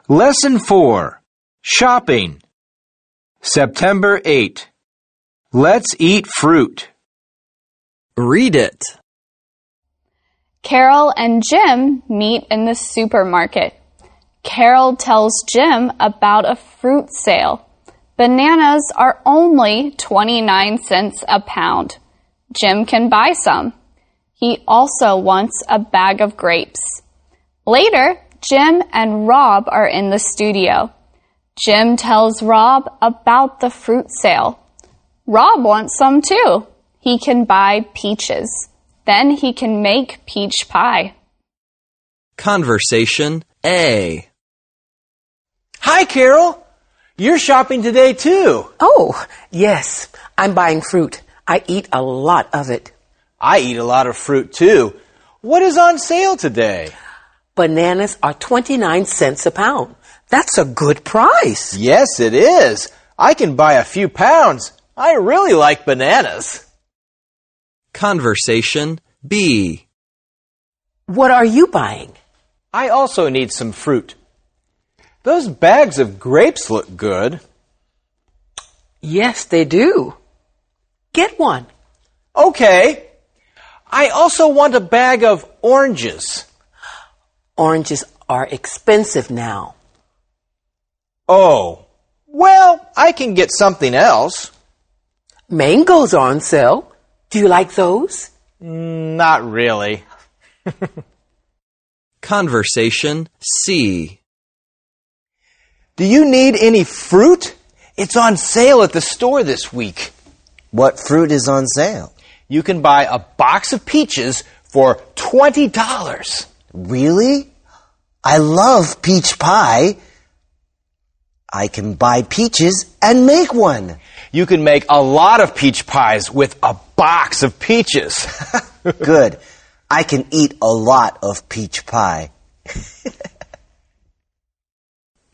Lesson 4. Shopping. September 8. Let's eat fruit. Read it. Carol and Jim meet in the supermarket. Carol tells Jim about a fruit sale. Bananas are only 29 cents a pound. Jim can buy some. He also wants a bag of grapes. Later, Jim and Rob are in the studio. Jim tells Rob about the fruit sale. Rob wants some too. He can buy peaches. Then he can make peach pie. Conversation A. Hi, Carol. You're shopping today too. Oh, yes. I'm buying fruit. I eat a lot of it. I eat a lot of fruit too. What is on sale today? Bananas are 29 cents a pound. That's a good price. Yes, it is. I can buy a few pounds. I really like bananas. Conversation B. What are you buying? I also need some fruit. Those bags of grapes look good. Yes, they do. Get one. Okay. I also want a bag of oranges. Oranges are expensive now. Oh, well, I can get something else. Mangoes are on sale. Do you like those? Not really. Conversation C. Do you need any fruit? It's on sale at the store this week. What fruit is on sale? You can buy a box of peaches for $20. Really? I love peach pie. I can buy peaches and make one. You can make a lot of peach pies with a box of peaches. Good. I can eat a lot of peach pie.